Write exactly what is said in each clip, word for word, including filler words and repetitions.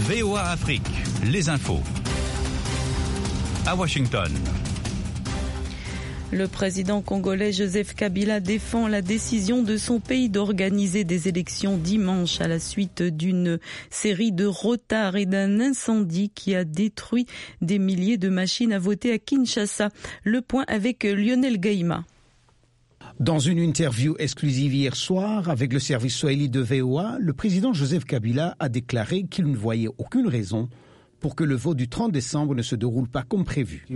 V O A Afrique, les infos. À Washington. Le président congolais Joseph Kabila défend la décision de son pays d'organiser des élections dimanche à la suite d'une série de retards et d'un incendie qui a détruit des milliers de machines à voter à Kinshasa. Le point avec Lionel Gaïma. Dans une interview exclusive hier soir avec le service Swahili de V O A, le président Joseph Kabila a déclaré qu'il ne voyait aucune raison pour que le vote du trente décembre ne se déroule pas comme prévu.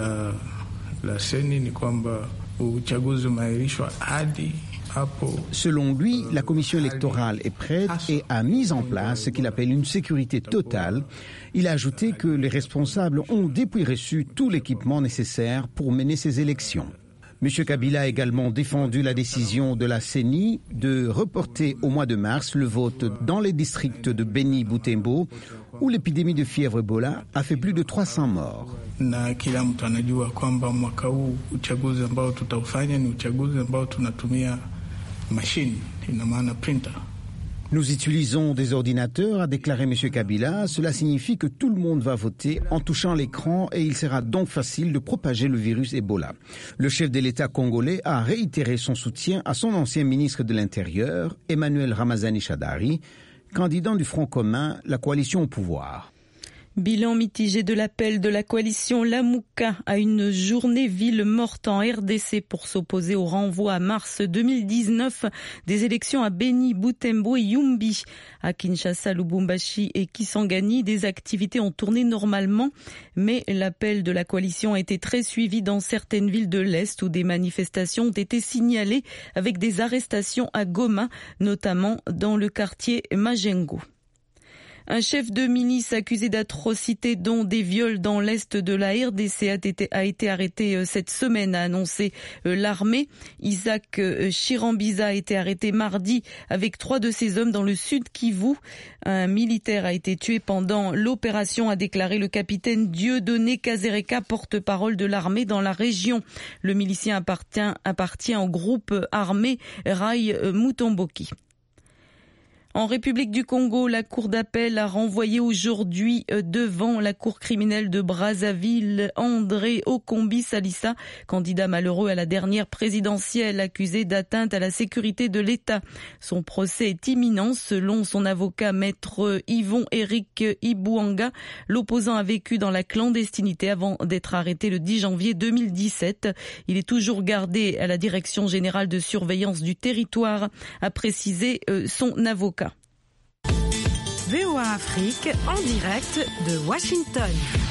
Selon lui, la commission électorale est prête et a mis en place ce qu'il appelle une sécurité totale. Il a ajouté que les responsables ont depuis reçu tout l'équipement nécessaire pour mener ces élections. M. Kabila a également défendu la décision de la C E N I de reporter au mois de mars le vote dans les districts de Beni Butembo où l'épidémie de fièvre Ebola a fait plus de trois cents morts. Nous utilisons des ordinateurs, a déclaré M. Kabila. Cela signifie que tout le monde va voter en touchant l'écran et il sera donc facile de propager le virus Ebola. Le chef de l'État congolais a réitéré son soutien à son ancien ministre de l'Intérieur, Emmanuel Ramazani Shadari, candidat du Front commun, la coalition au pouvoir. Bilan mitigé de l'appel de la coalition Lamuka à une journée ville morte en R D C pour s'opposer au renvoi à mars deux mille dix-neuf des élections à Beni, Butembo et Yumbi. À Kinshasa, Lubumbashi et Kisangani, des activités ont tourné normalement, mais l'appel de la coalition a été très suivi dans certaines villes de l'Est où des manifestations ont été signalées avec des arrestations à Goma, notamment dans le quartier Majengo. Un chef de milice accusé d'atrocités dont des viols dans l'est de la R D C a été, a été arrêté cette semaine, a annoncé l'armée. Isaac Chirambiza a été arrêté mardi avec trois de ses hommes dans le sud Kivu. Un militaire a été tué pendant l'opération, a déclaré le capitaine Dieudonné Kazereka, porte-parole de l'armée dans la région. Le milicien appartient, appartient au groupe armé Rai Mutomboki. En République du Congo, la Cour d'appel a renvoyé aujourd'hui devant la Cour criminelle de Brazzaville André Okombi Salissa, candidat malheureux à la dernière présidentielle, accusé d'atteinte à la sécurité de l'État. Son procès est imminent selon son avocat maître Yvon Éric Ibouanga. L'opposant a vécu dans la clandestinité avant d'être arrêté le dix janvier deux mille dix-sept. Il est toujours gardé à la Direction générale de surveillance du territoire, a précisé son avocat. V O A Afrique en direct de Washington.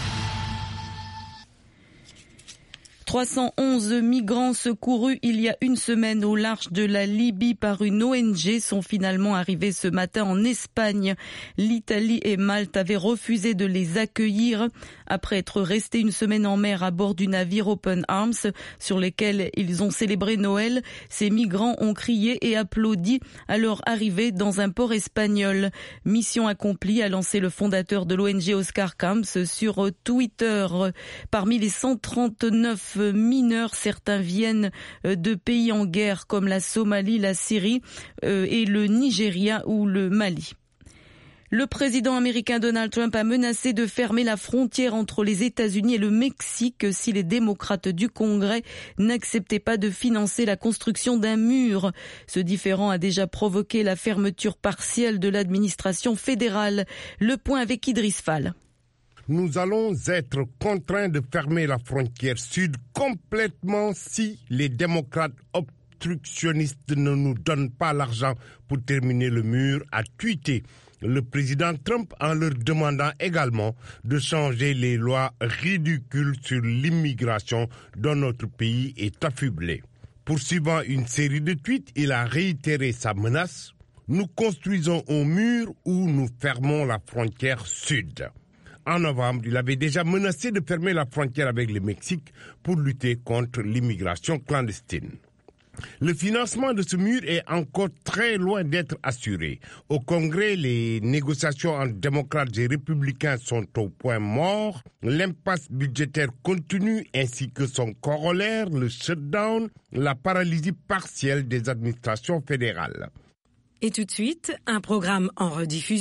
trois cent onze migrants secourus il y a une semaine au large de la Libye par une O N G sont finalement arrivés ce matin en Espagne. L'Italie et Malte avaient refusé de les accueillir après être restés une semaine en mer à bord du navire Open Arms sur lesquels ils ont célébré Noël. Ces migrants ont crié et applaudi à leur arrivée dans un port espagnol. Mission accomplie, a lancé le fondateur de l'O N G Oscar Camps sur Twitter. Parmi les cent trente-neuf mineurs, certains viennent de pays en guerre comme la Somalie, la Syrie et le Nigeria ou le Mali. Le président américain Donald Trump a menacé de fermer la frontière entre les États-Unis et le Mexique si les démocrates du Congrès n'acceptaient pas de financer la construction d'un mur. Ce différend a déjà provoqué la fermeture partielle de l'administration fédérale. Le point avec Idriss Fall. Nous allons être contraints de fermer la frontière sud complètement si les démocrates obstructionnistes ne nous donnent pas l'argent pour terminer le mur, a tweeté le président Trump en leur demandant également de changer les lois ridicules sur l'immigration dont notre pays est affublé. Poursuivant une série de tweets, il a réitéré sa menace. Nous construisons un mur ou nous fermons la frontière sud. En novembre, il avait déjà menacé de fermer la frontière avec le Mexique pour lutter contre l'immigration clandestine. Le financement de ce mur est encore très loin d'être assuré. Au Congrès, les négociations entre démocrates et républicains sont au point mort. L'impasse budgétaire continue ainsi que son corollaire, le shutdown, la paralysie partielle des administrations fédérales. Et tout de suite, un programme en rediffusion.